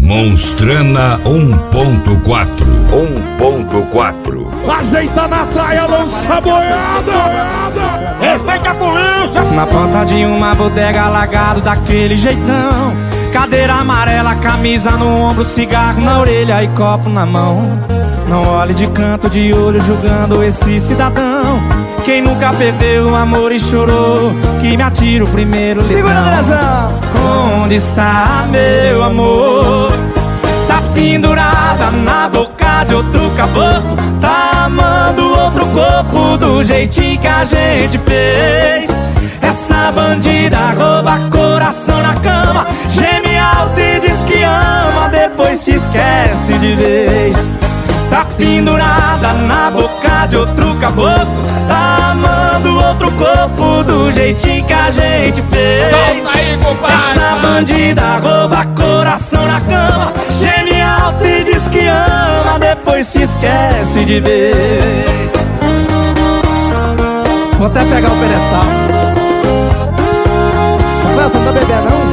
Monstrana 1.4. Ajeita na traia, lança boiada. Respeita a polícia. Na ponta de uma bodega, alagado daquele jeitão. Cadeira amarela, camisa no ombro, cigarro na orelha e copo na mão. Não olhe de canto de olho julgando esse cidadão. Quem nunca perdeu o amor e chorou, que me atira o primeiro litrão. Segura, Andrezão. Onde está meu amor? Tá pendurada na boca de outro caboclo. Tá amando outro corpo do jeitinho que a gente fez. Essa bandida rouba coração na cama, geme alto e diz que ama, depois te esquece de vez. Tá pendurada na boca de outro caboclo. Tá amando outro corpo do jeitinho que a gente fez. Solta aí, compadre. Essa bandida rouba coração na cama, geme alto e diz que ama, depois te esquece de vez. Vou até pegar o pedestal. Rafael, você não tá bebendo, não?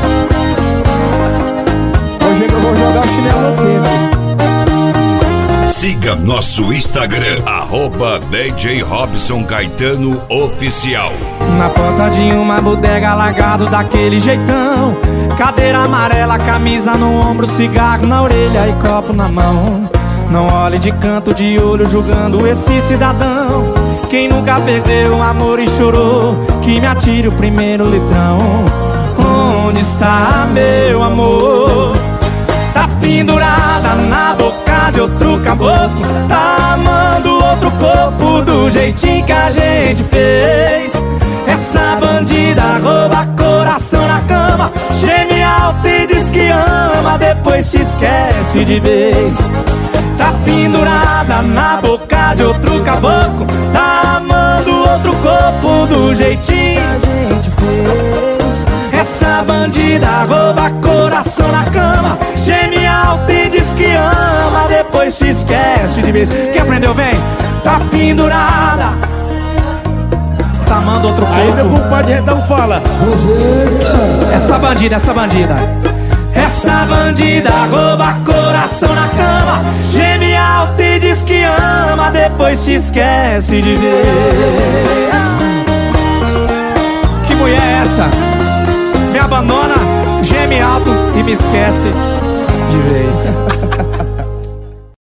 Hoje eu vou jogar o chinelo no centro. Siga nosso Instagram, @DJ Robson Caetano Oficial. Na porta de uma bodega, alagado daquele jeitão. Cadeira amarela, camisa no ombro, cigarro na orelha e copo na mão. Não olhe de canto de olho julgando esse cidadão. Quem nunca perdeu o amor e chorou, que me atire o primeiro litrão. Onde está meu amor? Tá pendurada na boca de outro caboclo. Tá amando outro corpo do jeitinho que a gente fez. Essa bandida rouba coração na cama, geme alto e diz que ama, depois te esquece de vez. Tá pendurada na boca de outro caboclo. Tá amando outro corpo do jeitinho que a gente fez. Essa bandida rouba coração na cama, geme alto e diz que ama, depois se esquece de vez. Quem aprendeu, vem. Tá pendurada, tá amando outro corpo. Aí meu compadre Redão fala. Essa bandida, essa bandida. Essa bandida rouba coração na cama, geme alto e diz que ama, depois te esquece de ver. Que mulher é essa? Me abandona, geme alto e me esquece de vez.